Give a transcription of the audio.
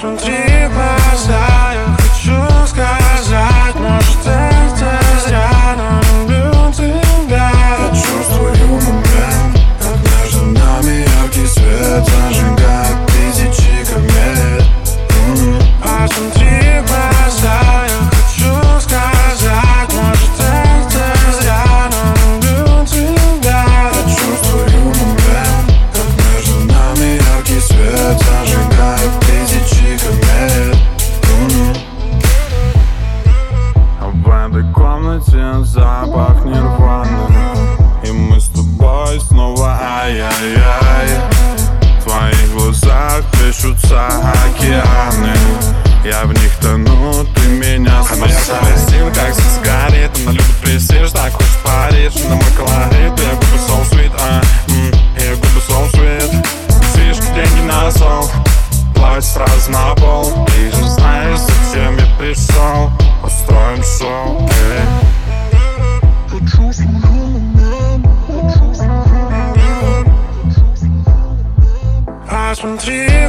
Посмотри в глаза, я хочу сказать, может это зря, но люблю тебя. Я чувствую момент, как между нами яркий свет зажигает тысячи комет. Посмотри в глаза, я хочу сказать, может это зря, но люблю тебя. Я чувствую момент, как между нами яркий свет зажигает тысячи комет. А в этой комнате запах нирваны, и мы с тобой снова ай-яй-яй. В твоих глазах плещутся океаны, я в них тону, ты меня спасай. Моя совестила, как свет сигарет. Она любит престиж, так хочет парить. На мой колорит, ее губы so sweet, ее губы so sweet. Слишком деньги на сол, плавать сразу на пол. Ты же знаешь, зачем я пришел. Устроим шоу, Посмотри